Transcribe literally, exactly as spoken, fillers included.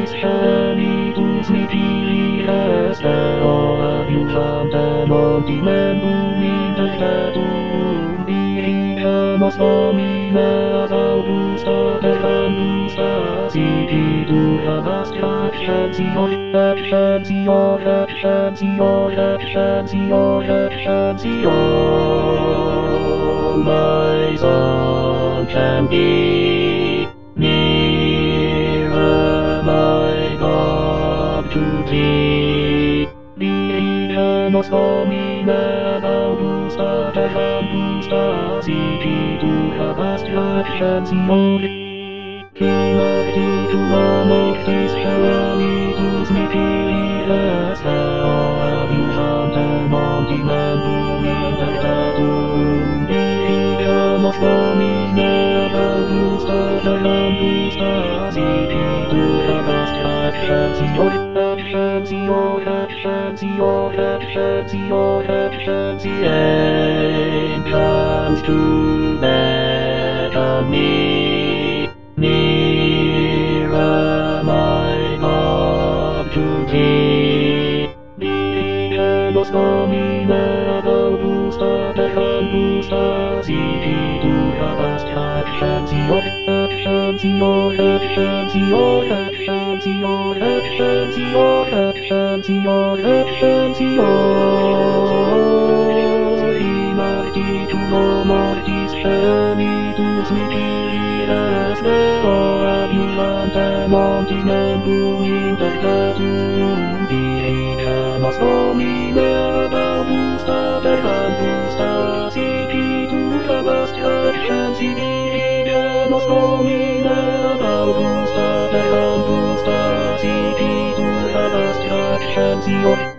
Spiritus Mihi est eo adiuvantem omnimentum interpretum dirigemus Domine ad augusta peccandus accipitur abastra excelsior, excelsior, excelsior, excelsior, excelsior. My song can be nearer, my God, to thee. Dirigemus Domine ad augusta peccandus accipitur abastra excelsior. Quinartitum mortis Spiritus Mihi est eo adiuvantem omnimentum interpretum dirigemus Domine ad augusta peccandus accipitur abastra excelsior, excelsior, excelsior, excelsior, excelsior. Angels to beckon me nearer, my God, to thee. Dirigemus Domine ad augusta peccandus accipitur abastra excelsior, excelsior, excelsior, excelsior, excelsior, excelsior, excelsior. In artitulo mortis Spiritus Mihi est eo adiuvantem omnimentum interpretum dirigemus Domine ad augusta peccandus accipitur abastra excelsior. Dirigemus Domine ad augusta peccandus accipitur abastra excelsior.